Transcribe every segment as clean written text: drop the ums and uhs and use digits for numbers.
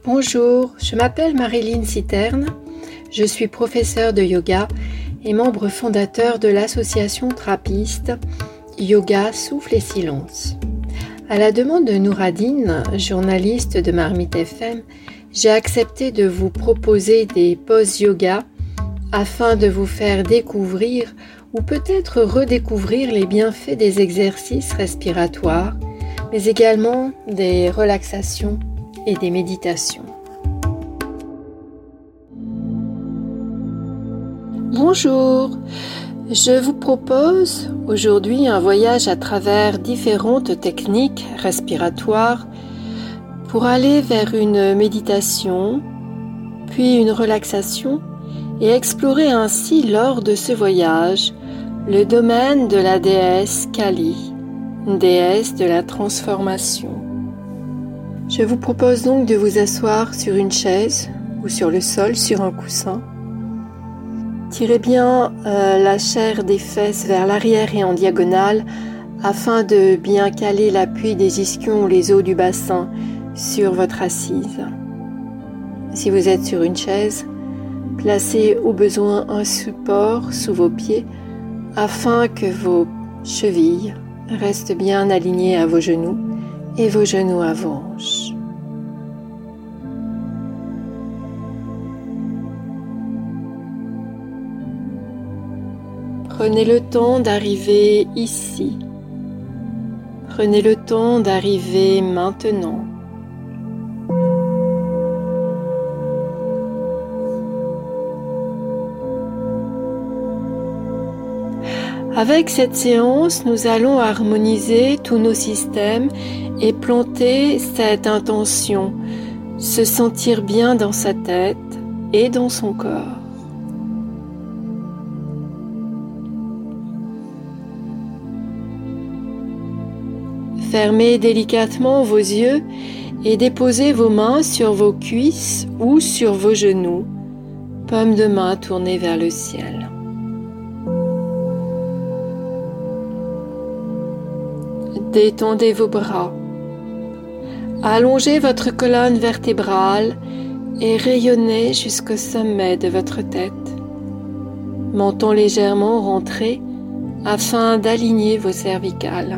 Bonjour, je m'appelle Marilyn Citerne, je suis professeure de yoga et membre fondateur de l'association trappiste Yoga, Souffle et Silence. À la demande de Nouradine, journaliste de Marmite FM, j'ai accepté de vous proposer des pauses yoga afin de vous faire découvrir ou peut-être redécouvrir les bienfaits des exercices respiratoires, mais également des relaxations et des méditations. Bonjour, je vous propose aujourd'hui un voyage à travers différentes techniques respiratoires pour aller vers une méditation, puis une relaxation et explorer ainsi lors de ce voyage le domaine de la déesse Kali, déesse de la transformation. Je vous propose donc de vous asseoir sur une chaise ou sur le sol, sur un coussin. Tirez bien la chair des fesses vers l'arrière et en diagonale afin de bien caler l'appui des ischions ou les os du bassin sur votre assise. Si vous êtes sur une chaise, placez au besoin un support sous vos pieds afin que vos chevilles restent bien alignées à vos genoux et vos genoux à vos hanches. Prenez le temps d'arriver ici. Prenez le temps d'arriver maintenant. Avec cette séance, nous allons harmoniser tous nos systèmes et planter cette intention, se sentir bien dans sa tête et dans son corps. Fermez délicatement vos yeux et déposez vos mains sur vos cuisses ou sur vos genoux, paumes de main tournées vers le ciel. Détendez vos bras. Allongez votre colonne vertébrale et rayonnez jusqu'au sommet de votre tête. Menton légèrement rentré afin d'aligner vos cervicales.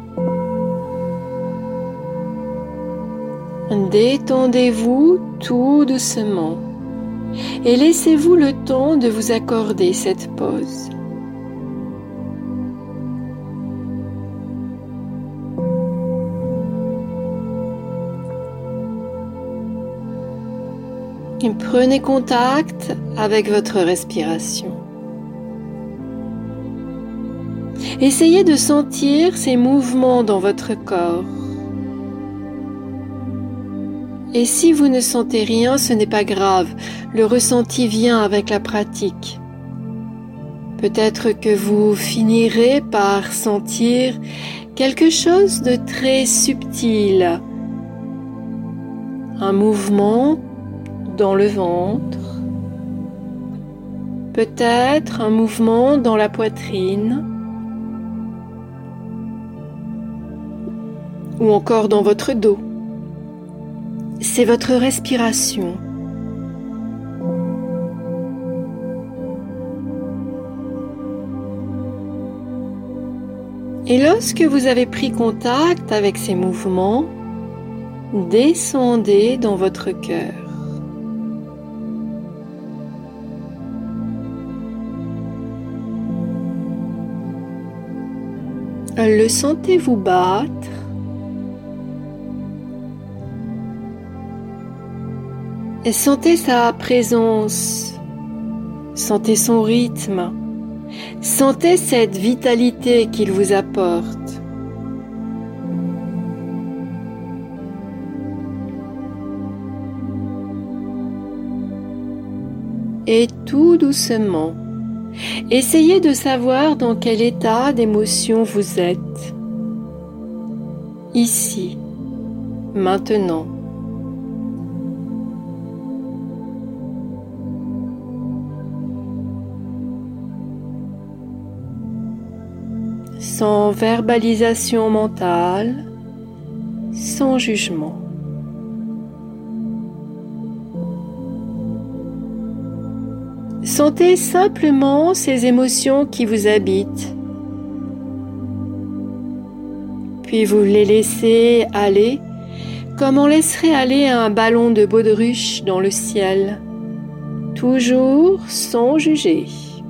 Détendez-vous tout doucement et laissez-vous le temps de vous accorder cette pause. Et prenez contact avec votre respiration. Essayez de sentir ces mouvements dans votre corps. Et si vous ne sentez rien, ce n'est pas grave, le ressenti vient avec la pratique. Peut-être que vous finirez par sentir quelque chose de très subtil, un mouvement dans le ventre, peut-être un mouvement dans la poitrine, ou encore dans votre dos. C'est votre respiration. Et lorsque vous avez pris contact avec ces mouvements, descendez dans votre cœur. Le sentez-vous battre? Et sentez sa présence, sentez son rythme, sentez cette vitalité qu'il vous apporte. Et tout doucement, essayez de savoir dans quel état d'émotion vous êtes. Ici, maintenant. Sans verbalisation mentale, sans jugement. Sentez simplement ces émotions qui vous habitent. Puis vous les laissez aller, comme on laisserait aller un ballon de baudruche dans le ciel, toujours sans juger.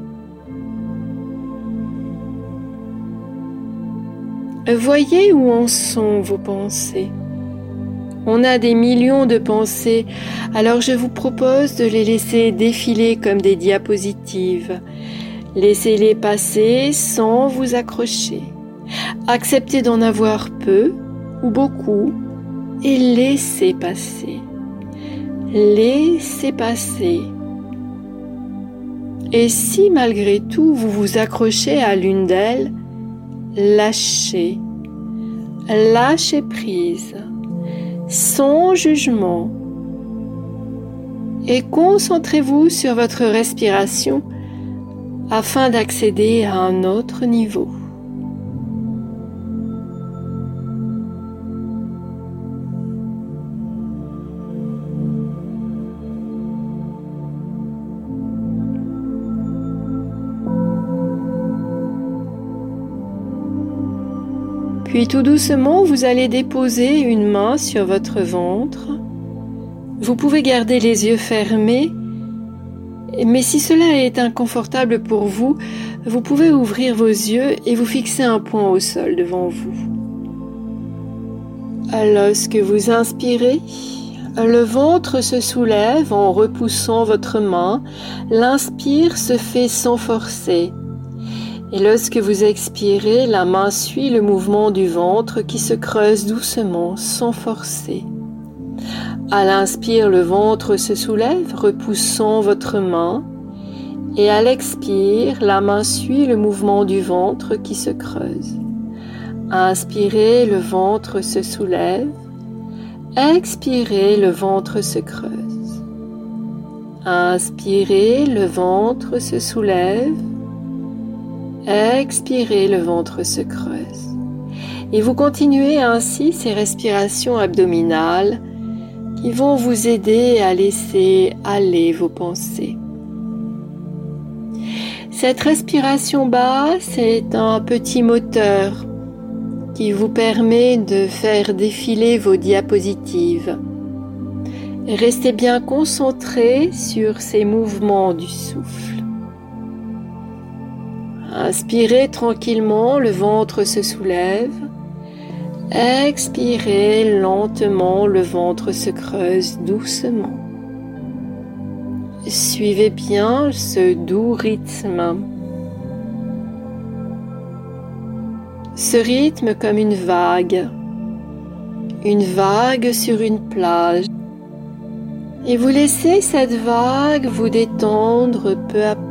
Voyez où en sont vos pensées. On a des millions de pensées, alors je vous propose de les laisser défiler comme des diapositives. Laissez-les passer sans vous accrocher. Acceptez d'en avoir peu ou beaucoup et laissez passer. Laissez passer. Et si malgré tout vous vous accrochez à l'une d'elles, lâchez. Lâchez prise. Sans jugement, et concentrez-vous sur votre respiration afin d'accéder à un autre niveau. Puis tout doucement, vous allez déposer une main sur votre ventre. Vous pouvez garder les yeux fermés, mais si cela est inconfortable pour vous, vous pouvez ouvrir vos yeux et vous fixer un point au sol devant vous. Lorsque vous inspirez, le ventre se soulève en repoussant votre main. L'inspire se fait sans forcer. Et lorsque vous expirez, la main suit le mouvement du ventre qui se creuse doucement, sans forcer. À l'inspire, le ventre se soulève, repoussant votre main. Et à l'expire, la main suit le mouvement du ventre qui se creuse. Inspirez, le ventre se soulève. Expirez, le ventre se creuse. Inspirez, le ventre se soulève. Expirez, le ventre se creuse. Et vous continuez ainsi ces respirations abdominales qui vont vous aider à laisser aller vos pensées. Cette respiration basse est un petit moteur qui vous permet de faire défiler vos diapositives. Restez bien concentré sur ces mouvements du souffle. Inspirez tranquillement, le ventre se soulève. Expirez lentement, le ventre se creuse doucement. Suivez bien ce doux rythme. Ce rythme comme une vague sur une plage. Et vous laissez cette vague vous détendre peu à peu.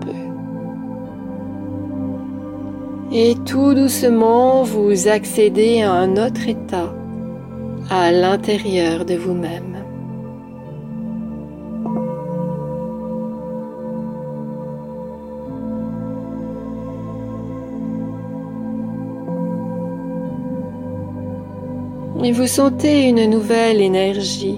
Et tout doucement, vous accédez à un autre état, à l'intérieur de vous-même. Et vous sentez une nouvelle énergie.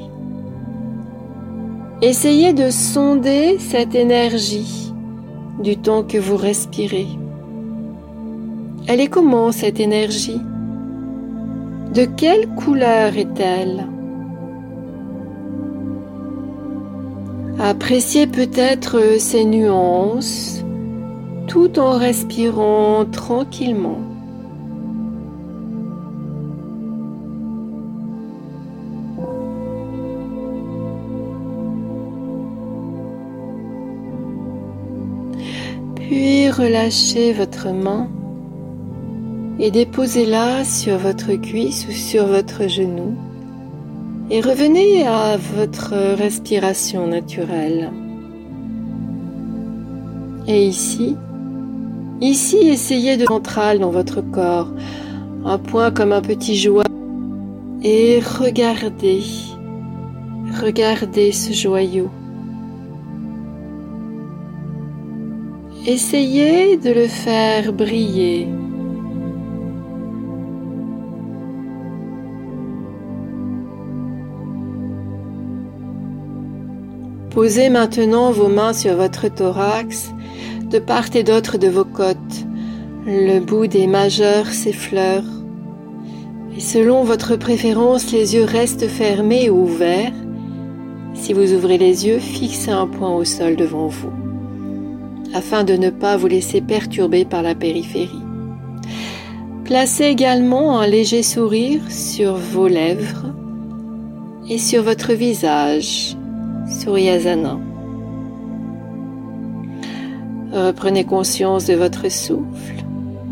Essayez de sonder cette énergie du temps que vous respirez. Elle est comment cette énergie? De quelle couleur est-elle? Appréciez peut-être ces nuances tout en respirant tranquillement. Puis relâchez votre main et déposez-la sur votre cuisse ou sur votre genou et revenez à votre respiration naturelle. Et ici, essayez de central dans votre corps, un point comme un petit joyau et regardez ce joyau. Essayez de le faire briller. Posez maintenant vos mains sur votre thorax, de part et d'autre de vos côtes. Le bout des majeurs s'effleure. Et selon votre préférence, les yeux restent fermés ou ouverts. Si vous ouvrez les yeux, fixez un point au sol devant vous, afin de ne pas vous laisser perturber par la périphérie. Placez également un léger sourire sur vos lèvres et sur votre visage, Suryasana. Reprenez conscience de votre souffle.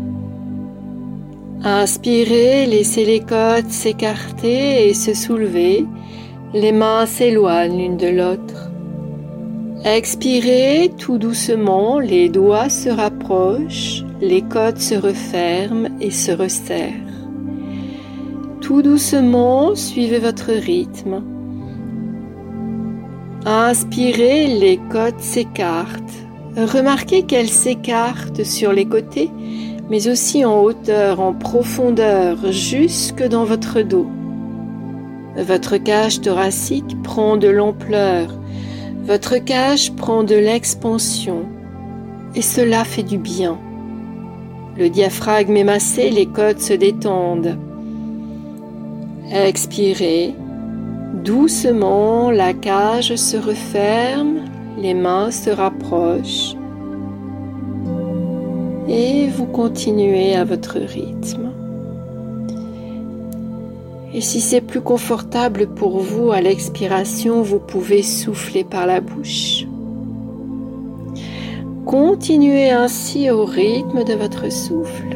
Inspirez, laissez les côtes s'écarter et se soulever. Les mains s'éloignent l'une de l'autre. Expirez tout doucement, les doigts se rapprochent, les côtes se referment et se resserrent. Tout doucement, suivez votre rythme. Inspirez, les côtes s'écartent. Remarquez qu'elles s'écartent sur les côtés, mais aussi en hauteur, en profondeur, jusque dans votre dos. Votre cage thoracique prend de l'ampleur. Votre cage prend de l'expansion. Et cela fait du bien. Le diaphragme est massé, les côtes se détendent. Expirez. Doucement, la cage se referme, les mains se rapprochent. Et vous continuez à votre rythme. Et si c'est plus confortable pour vous, à l'expiration, vous pouvez souffler par la bouche. Continuez ainsi au rythme de votre souffle.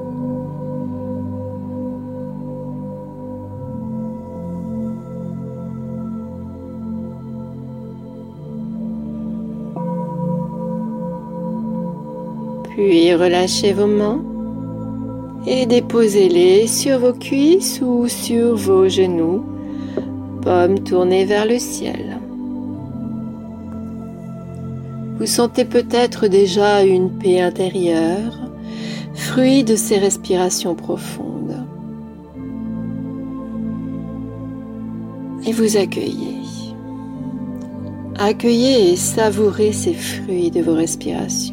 Puis relâchez vos mains et déposez-les sur vos cuisses ou sur vos genoux, paumes tournées vers le ciel. Vous sentez peut-être déjà une paix intérieure, fruit de ces respirations profondes. Et vous accueillez. Accueillez et savourez ces fruits de vos respirations.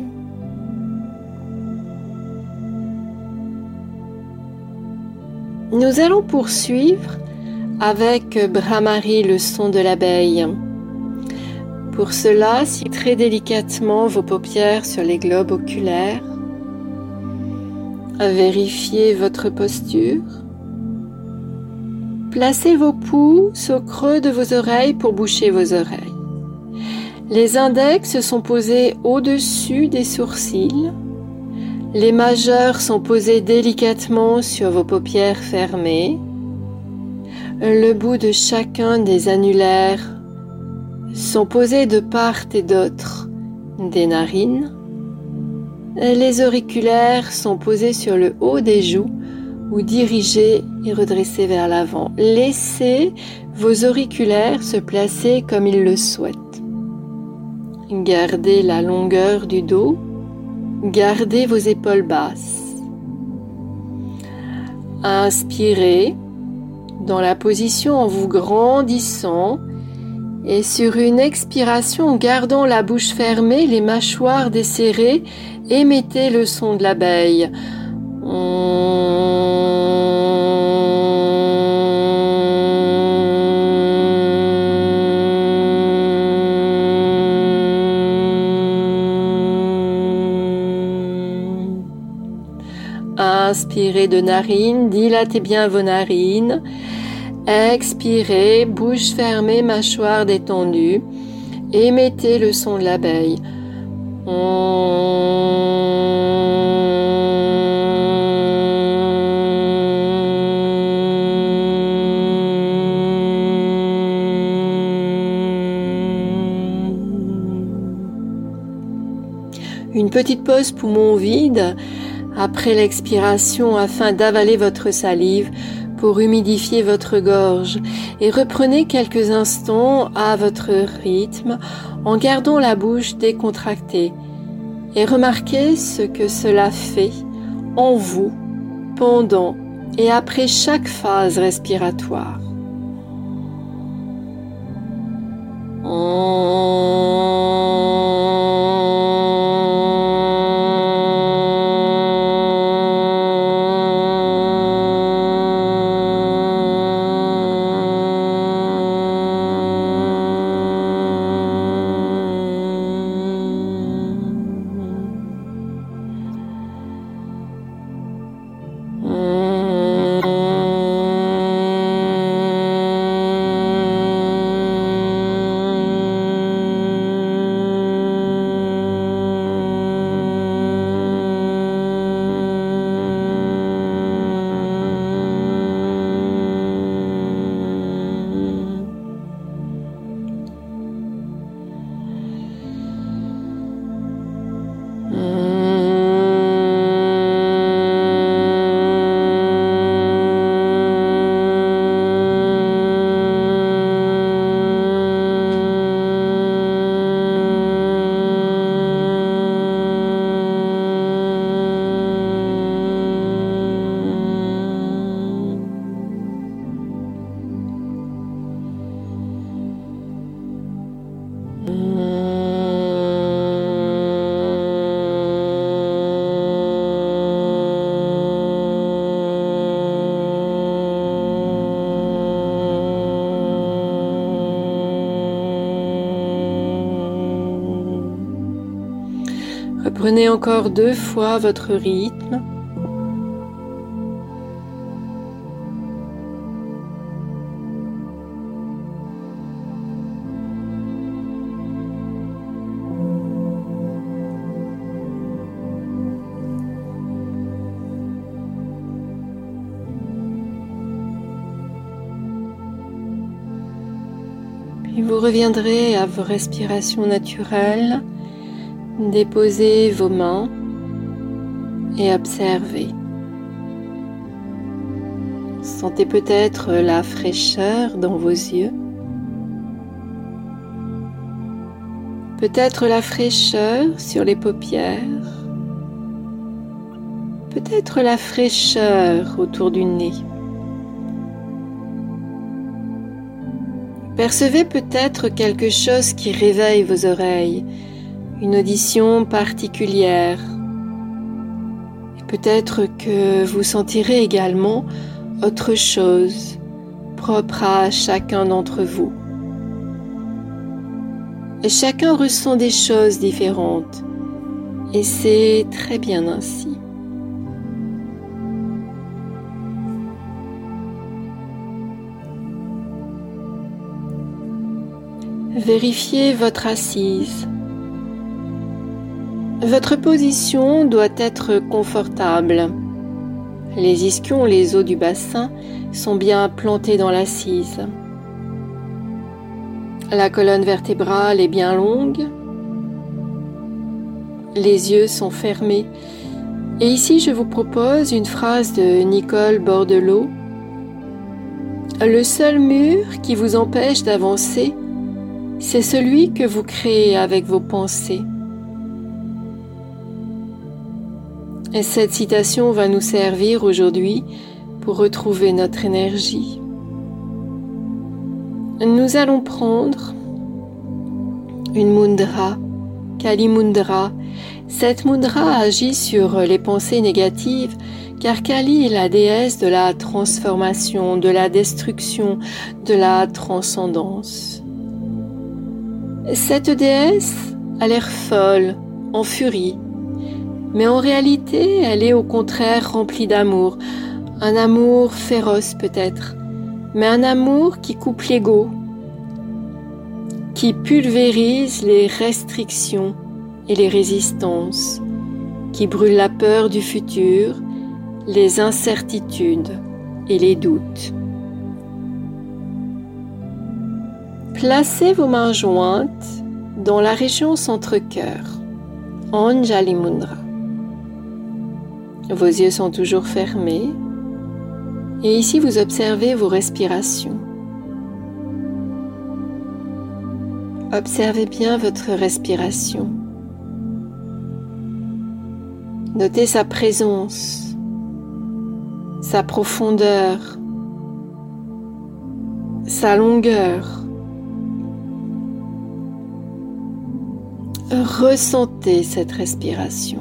Nous allons poursuivre avec Bhramari, le son de l'abeille. Pour cela, sciez très délicatement vos paupières sur les globes oculaires. Vérifiez votre posture. Placez vos pouces au creux de vos oreilles pour boucher vos oreilles. Les index sont posés au-dessus des sourcils. Les majeurs sont posés délicatement sur vos paupières fermées. Le bout de chacun des annulaires sont posés de part et d'autre des narines. Les auriculaires sont posés sur le haut des joues ou dirigés et redressés vers l'avant. Laissez vos auriculaires se placer comme ils le souhaitent. Gardez la longueur du dos. Gardez vos épaules basses. Inspirez dans la position en vous grandissant et sur une expiration en gardant la bouche fermée, les mâchoires desserrées, émettez le son de l'abeille. Inspirez de narines, dilatez bien vos narines. Expirez, bouche fermée, mâchoire détendue. Émettez le son de l'abeille. Une petite pause poumon vide après l'expiration afin d'avaler votre salive pour humidifier votre gorge et reprenez quelques instants à votre rythme en gardant la bouche décontractée et remarquez ce que cela fait en vous pendant et après chaque phase respiratoire. Reprenez encore 2 fois votre rythme. Puis vous reviendrez à vos respirations naturelles. Déposez vos mains et observez. Sentez peut-être la fraîcheur dans vos yeux. Peut-être la fraîcheur sur les paupières. Peut-être la fraîcheur autour du nez. Percevez peut-être quelque chose qui réveille vos oreilles, une audition particulière. Et peut-être que vous sentirez également autre chose, propre à chacun d'entre vous. Et chacun ressent des choses différentes, et c'est très bien ainsi. Vérifiez votre assise. Votre position doit être confortable. Les ischions, les os du bassin sont bien plantés dans l'assise. La colonne vertébrale est bien longue. Les yeux sont fermés. Et ici, je vous propose une phrase de Nicole Bordelot. Le seul mur qui vous empêche d'avancer, c'est celui que vous créez avec vos pensées. Et cette citation va nous servir aujourd'hui pour retrouver notre énergie. Nous allons prendre une mudra, Kali Mudra. Cette mudra agit sur les pensées négatives car Kali est la déesse de la transformation, de la destruction, de la transcendance. Cette déesse a l'air folle, en furie, mais en réalité, elle est au contraire remplie d'amour, un amour féroce peut-être, mais un amour qui coupe l'ego, qui pulvérise les restrictions et les résistances, qui brûle la peur du futur, les incertitudes et les doutes. Placez vos mains jointes dans la région centre-cœur, Anjali Mudra. Vos yeux sont toujours fermés et ici vous observez vos respirations. Observez bien votre respiration. Notez sa présence, sa profondeur, sa longueur. Ressentez cette respiration.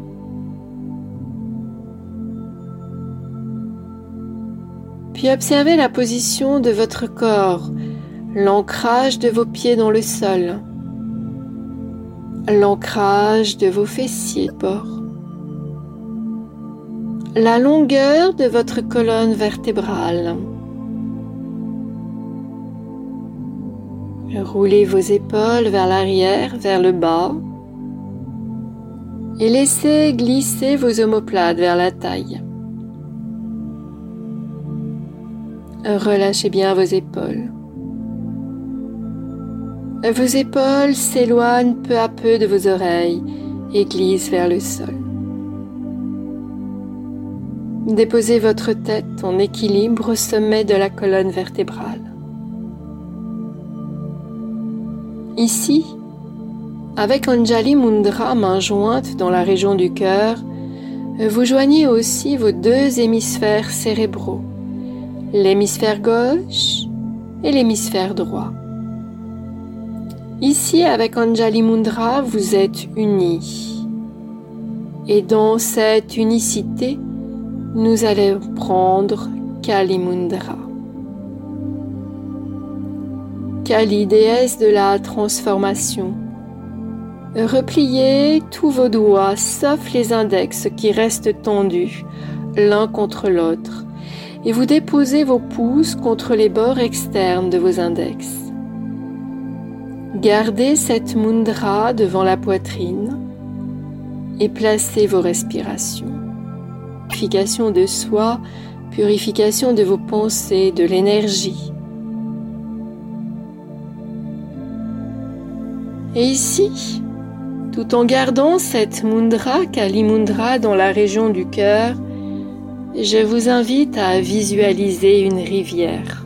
Puis observez la position de votre corps, l'ancrage de vos pieds dans le sol, l'ancrage de vos fessiers bord, la longueur de votre colonne vertébrale. Roulez vos épaules vers l'arrière, vers le bas et laissez glisser vos omoplates vers la taille. Relâchez bien vos épaules. Vos épaules s'éloignent peu à peu de vos oreilles et glissent vers le sol. Déposez votre tête en équilibre au sommet de la colonne vertébrale. Ici, avec Anjali Mudra, main jointe dans la région du cœur, vous joignez aussi vos 2 hémisphères cérébraux, l'hémisphère gauche et l'hémisphère droit. Ici, avec Anjali Mudra, vous êtes unis. Et dans cette unicité, nous allons prendre Kali Mudra. Kali, déesse de la transformation, Repliez tous vos doigts, sauf les index qui restent tendus l'un contre l'autre, et vous déposez vos pouces contre les bords externes de vos index. Gardez cette mudra devant la poitrine et placez vos respirations. Purification de soi, purification de vos pensées, de l'énergie. Et ici, tout en gardant cette mudra, Kali Mudra, dans la région du cœur, je vous invite à visualiser une rivière.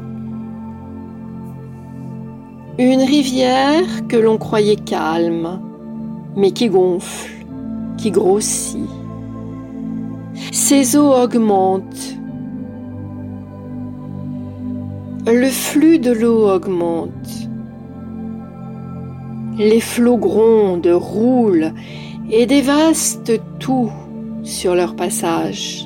Une rivière que l'on croyait calme, mais qui gonfle, qui grossit. Ses eaux augmentent. Le flux de l'eau augmente. Les flots grondent, roulent et dévastent tout sur leur passage.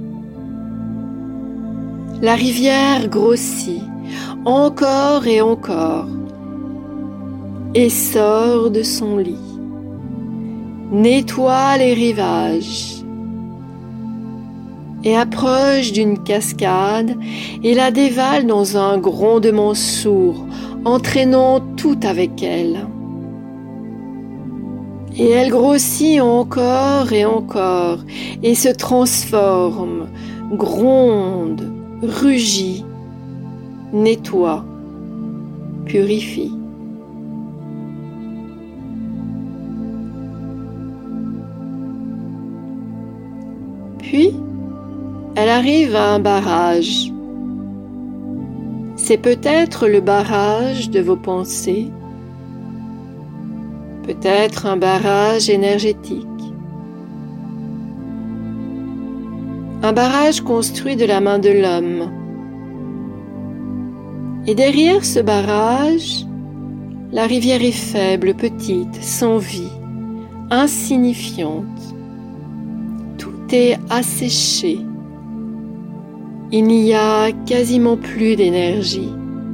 La rivière grossit encore et encore et sort de son lit, nettoie les rivages et approche d'une cascade et la dévale dans un grondement sourd, entraînant tout avec elle. Et elle grossit encore et se transforme, gronde, rugit, nettoie, purifie. Puis, elle arrive à un barrage. C'est peut-être le barrage de vos pensées, peut-être un barrage énergétique. Un barrage construit de la main de l'homme. Et derrière ce barrage, la rivière est faible, petite, sans vie, insignifiante. Tout est asséché. Il n'y a quasiment plus d'énergie.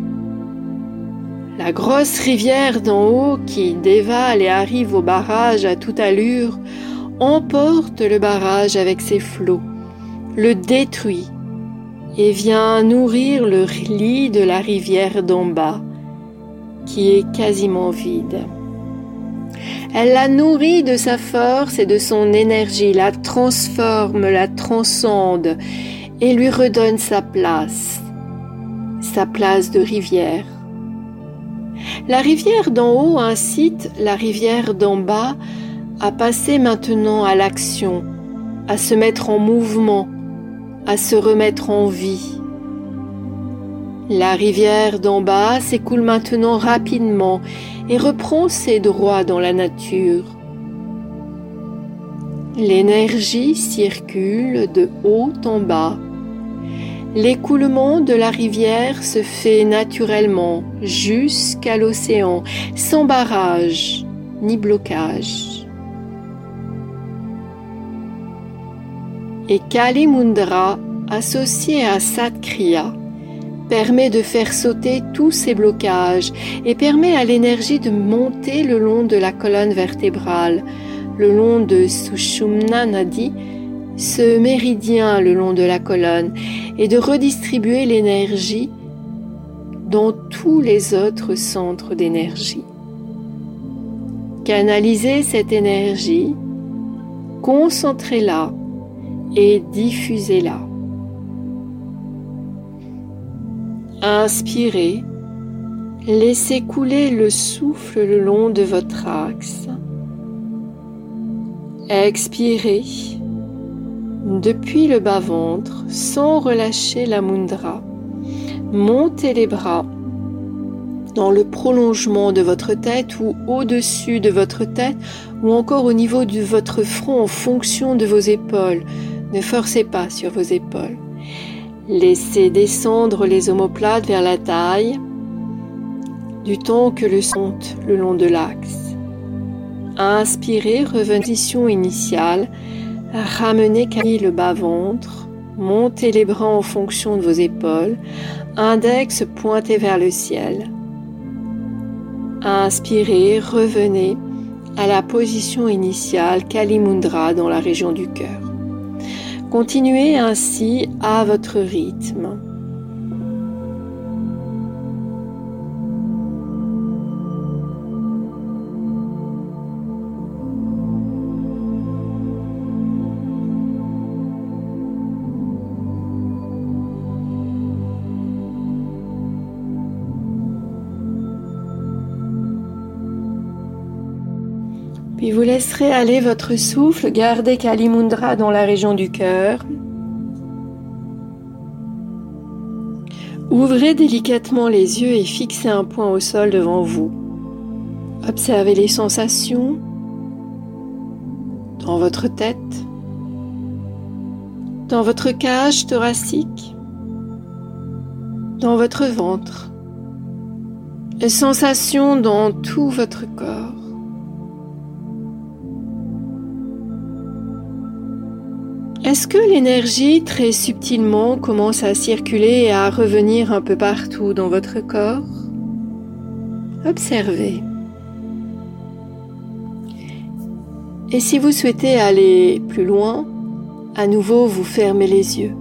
La grosse rivière d'en haut qui dévale et arrive au barrage à toute allure emporte le barrage avec ses flots, le détruit et vient nourrir le lit de la rivière d'en bas qui est quasiment vide. Elle la nourrit de sa force et de son énergie, la transforme, la transcende et lui redonne sa place de rivière. La rivière d'en haut incite la rivière d'en bas à passer maintenant à l'action, à se mettre en mouvement, à se remettre en vie. La rivière d'en bas s'écoule maintenant rapidement et reprend ses droits dans la nature. L'énergie circule de haut en bas. L'écoulement de la rivière se fait naturellement jusqu'à l'océan, sans barrage ni blocage. Et Kali Mudra, associée à Satkriya, permet de faire sauter tous ces blocages et permet à l'énergie de monter le long de la colonne vertébrale, le long de Sushumna Nadi, ce méridien le long de la colonne, et de redistribuer l'énergie dans tous les autres centres d'énergie. Canalisez cette énergie, concentrez-la et diffusez-la. Inspirez, laissez couler le souffle le long de votre axe. Expirez depuis le bas-ventre sans relâcher la mudra. Montez les bras dans le prolongement de votre tête ou au-dessus de votre tête ou encore au niveau de votre front en fonction de vos épaules. Ne forcez pas sur vos épaules. Laissez descendre les omoplates vers la taille du temps que le sang monte le long de l'axe. Inspirez, revenez en position initiale. Ramenez le bas-ventre, montez les bras en fonction de vos épaules, index pointé vers le ciel. Inspirez, revenez, à la position initiale Kali Mudra dans la région du cœur. Continuez ainsi à votre rythme. Puis vous laisserez aller votre souffle, gardez Kali Mudra dans la région du cœur. Ouvrez délicatement les yeux et fixez un point au sol devant vous. Observez les sensations dans votre tête, dans votre cage thoracique, dans votre ventre, les sensations dans tout votre corps. Est-ce que l'énergie très subtilement commence à circuler et à revenir un peu partout dans votre corps? Observez. Et si vous souhaitez aller plus loin, à nouveau vous fermez les yeux.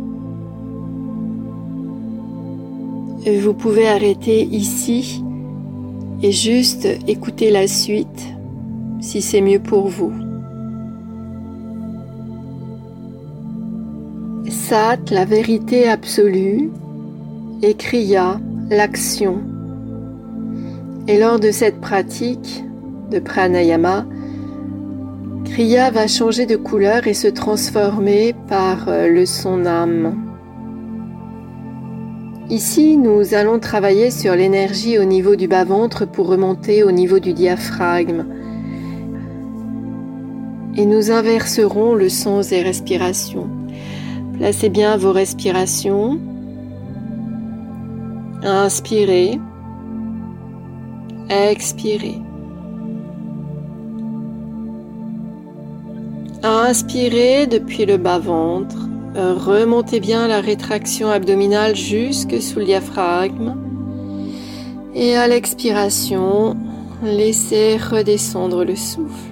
Et vous pouvez arrêter ici et juste écouter la suite si c'est mieux pour vous. Sat, la vérité absolue, et Kriya, l'action. Et lors de cette pratique de pranayama, Kriya va changer de couleur et se transformer par le son Nam. Ici, nous allons travailler sur l'énergie au niveau du bas-ventre pour remonter au niveau du diaphragme. Et nous inverserons le sens des respirations. Placez bien vos respirations. Inspirez. Expirez. Inspirez depuis le bas-ventre. Remontez bien la rétraction abdominale jusque sous le diaphragme. Et à l'expiration, laissez redescendre le souffle.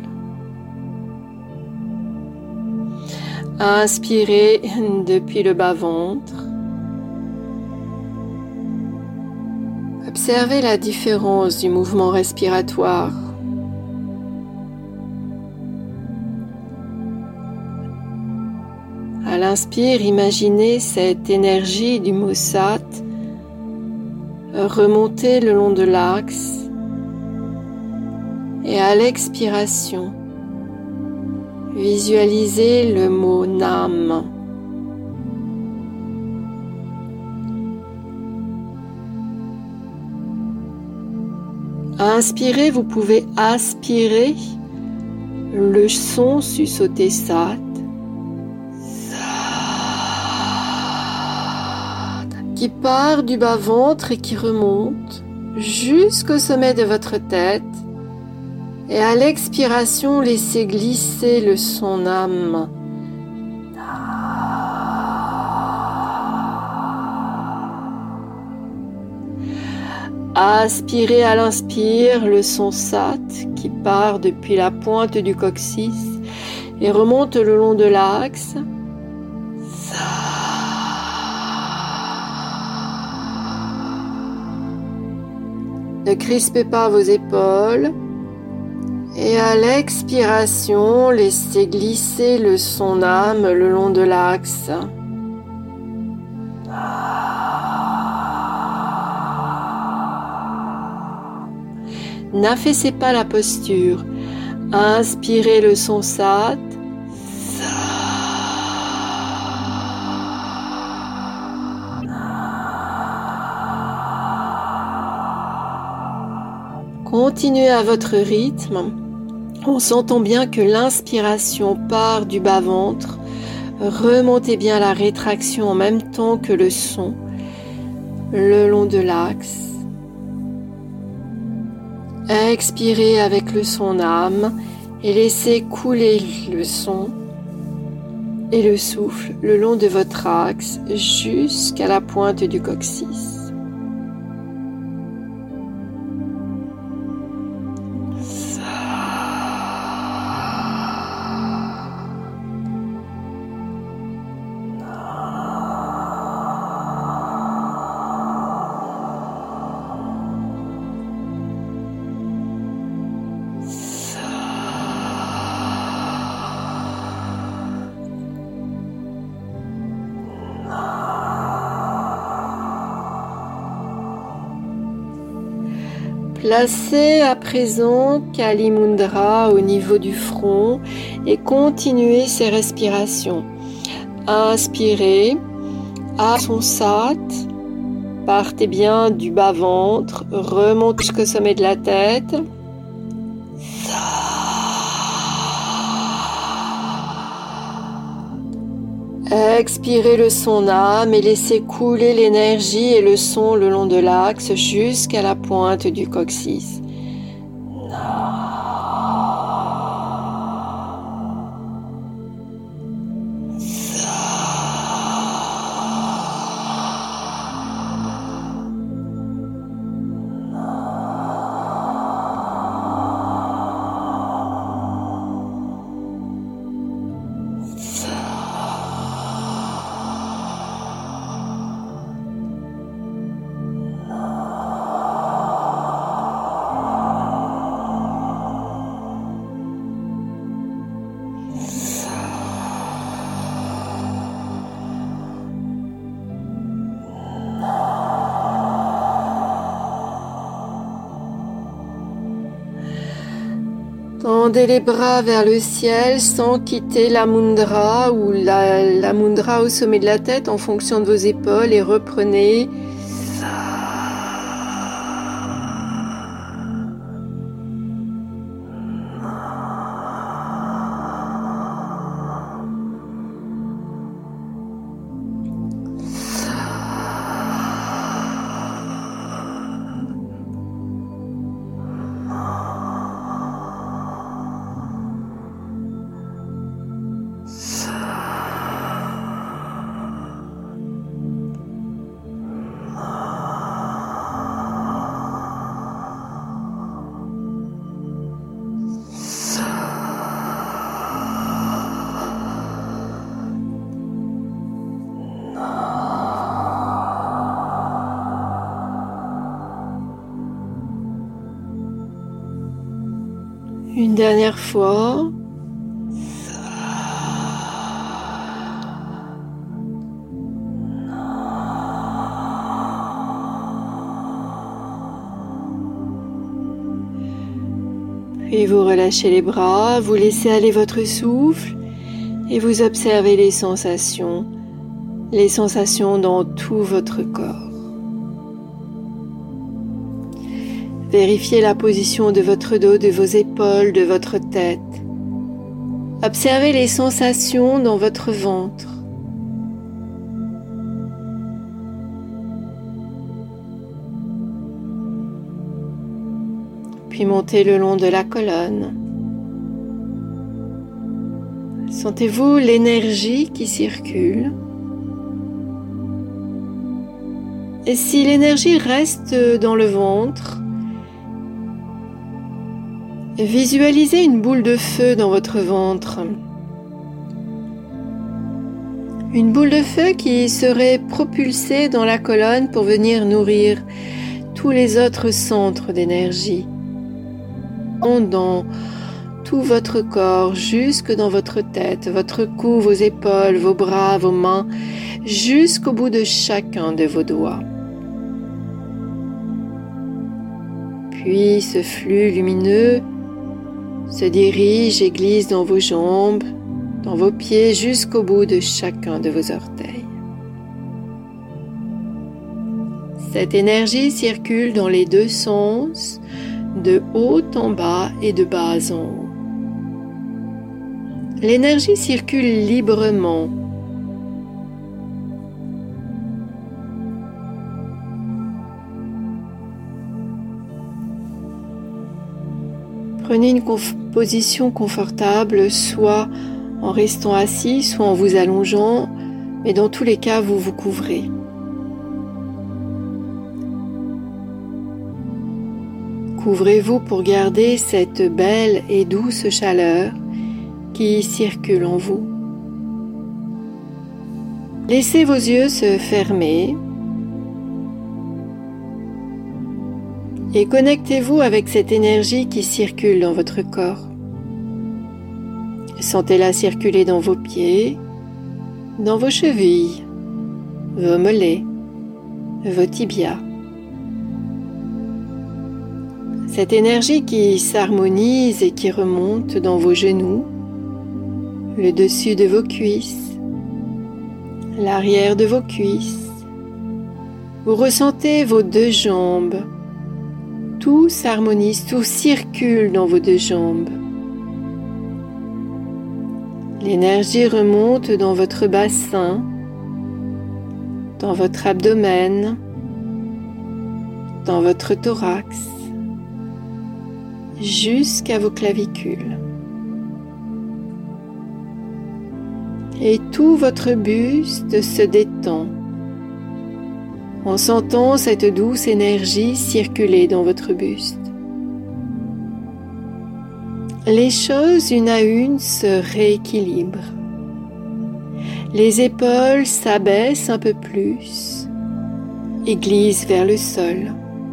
Inspirez depuis le bas-ventre. Observez la différence du mouvement respiratoire. À l'inspire, imaginez cette énergie du mot Sat remonter le long de l'axe. Et à l'expiration, visualisez le mot Nam. À inspirer, vous pouvez aspirer le son sursauté Sat, qui part du bas-ventre et qui remonte jusqu'au sommet de votre tête. Et à l'expiration, laissez glisser le son Nam. Aspirez à l'inspire le son Sat qui part depuis la pointe du coccyx et remonte le long de l'axe. Ne crispez pas vos épaules. Et à l'expiration, laissez glisser le son Nam le long de l'axe. N'affaissez pas la posture. Inspirez le son Sat. Continuez à votre rythme. On s'entend bien que l'inspiration part du bas-ventre. Remontez bien la rétraction en même temps que le son le long de l'axe. Expirez avec le son Nam et laissez couler le son et le souffle le long de votre axe jusqu'à la pointe du coccyx. Placez à présent Kali Mudra au niveau du front et continuez ces respirations. Inspirez, à son sat, partez bien du bas-ventre, remontez jusqu'au sommet de la tête. Expirez le son âme et laissez couler l'énergie et le son le long de l'axe jusqu'à la pointe du coccyx. Tendez les bras vers le ciel sans quitter la mudra ou la mudra au sommet de la tête en fonction de vos épaules et reprenez. Une dernière fois. Puis vous relâchez les bras, vous laissez aller votre souffle et vous observez les sensations dans tout votre corps. Vérifiez la position de votre dos, de vos épaules, de votre tête. Observez les sensations dans votre ventre. Puis montez le long de la colonne. Sentez-vous l'énergie qui circule? Et si l'énergie reste dans le ventre, visualisez une boule de feu dans votre ventre. Une boule de feu qui serait propulsée dans la colonne pour venir nourrir tous les autres centres d'énergie. Dans tout votre corps, jusque dans votre tête, votre cou, vos épaules, vos bras, vos mains, jusqu'au bout de chacun de vos doigts. Puis ce flux lumineux se dirige et glisse dans vos jambes, dans vos pieds, jusqu'au bout de chacun de vos orteils. Cette énergie circule dans les deux sens, de haut en bas et de bas en haut. L'énergie circule librement. Prenez une position confortable, soit en restant assis, soit en vous allongeant, mais dans tous les cas, vous vous couvrez. Couvrez-vous pour garder cette belle et douce chaleur qui circule en vous. Laissez vos yeux se fermer et connectez-vous avec cette énergie qui circule dans votre corps. Sentez-la circuler dans vos pieds, dans vos chevilles, vos mollets, vos tibias. Cette énergie qui s'harmonise et qui remonte dans vos genoux, le dessus de vos cuisses, l'arrière de vos cuisses. Vous ressentez vos deux jambes. Tout s'harmonise, tout circule dans vos deux jambes. L'énergie remonte dans votre bassin, dans votre abdomen, dans votre thorax, jusqu'à vos clavicules. Et tout votre buste se détend en sentant cette douce énergie circuler dans votre buste. Les choses une à une se rééquilibrent. Les épaules s'abaissent un peu plus et glissent vers le sol.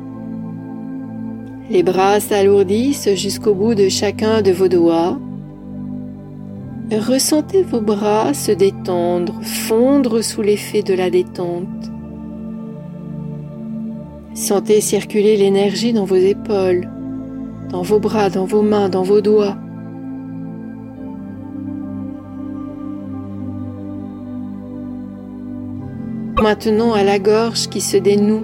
Les bras s'alourdissent jusqu'au bout de chacun de vos doigts. Ressentez vos bras se détendre, fondre sous l'effet de la détente. Sentez circuler l'énergie dans vos épaules, dans vos bras, dans vos mains, dans vos doigts. Maintenant à la gorge qui se dénoue,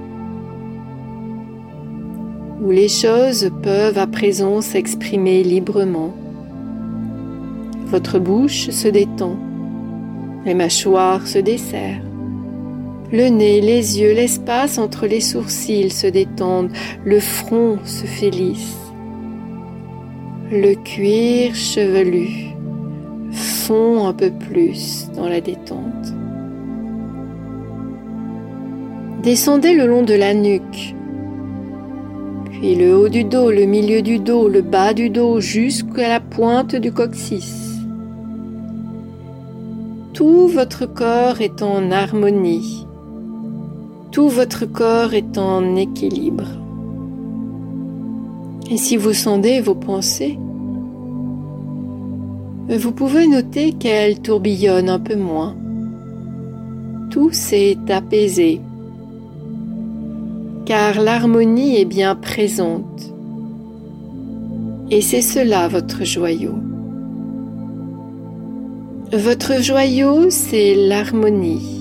où les choses peuvent à présent s'exprimer librement. Votre bouche se détend, les mâchoires se desserrent, le nez, les yeux, l'espace entre les sourcils se détendent, le front se fait lisse. Le cuir chevelu fond un peu plus dans la détente. Descendez le long de la nuque, puis le haut du dos, le milieu du dos, le bas du dos, jusqu'à la pointe du coccyx. Tout votre corps est en harmonie, tout votre corps est en équilibre. Et si vous sondez vos pensées, vous pouvez noter qu'elles tourbillonnent un peu moins. Tout s'est apaisé, car l'harmonie est bien présente. Et c'est cela votre joyau. Votre joyau, c'est l'harmonie.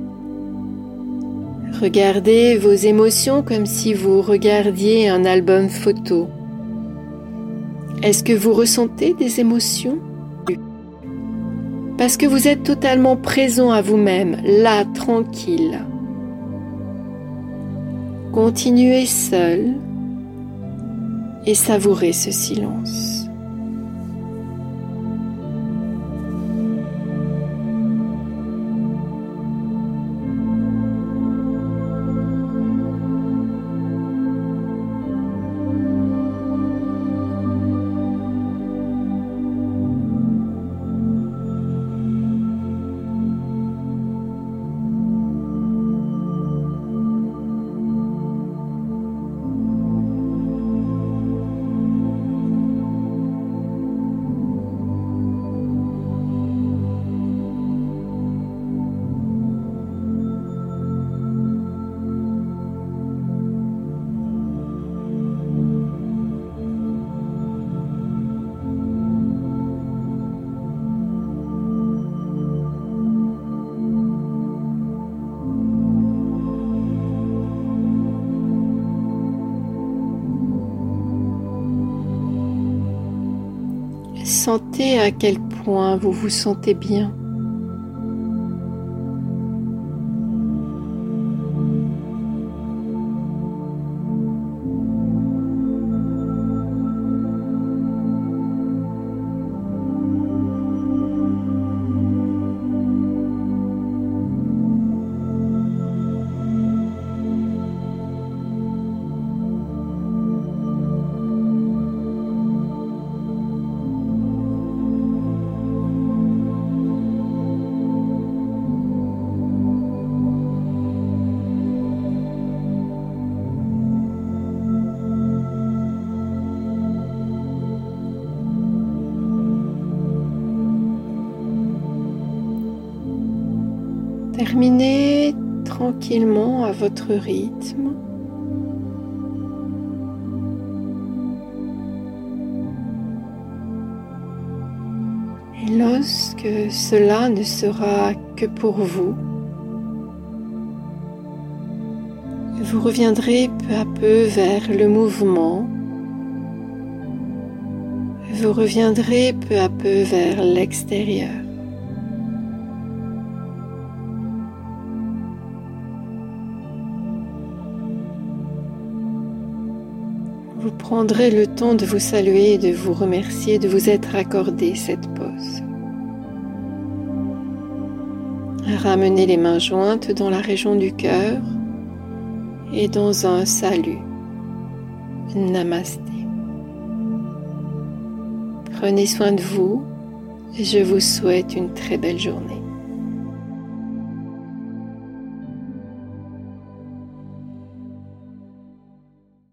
Regardez vos émotions comme si vous regardiez un album photo. Est-ce que vous ressentez des émotions? Parce que vous êtes totalement présent à vous-même, là, tranquille. Continuez seul et savourez ce silence. Sentez à quel point vous vous sentez bien. Terminez tranquillement à votre rythme. Lorsque cela ne sera que pour vous, vous reviendrez peu à peu vers le mouvement. Vous reviendrez peu à peu vers l'extérieur. Vous prendrez le temps de vous saluer et de vous remercier de vous être accordé cette pause. Ramenez les mains jointes dans la région du cœur et dans un salut. Namasté. Prenez soin de vous et je vous souhaite une très belle journée.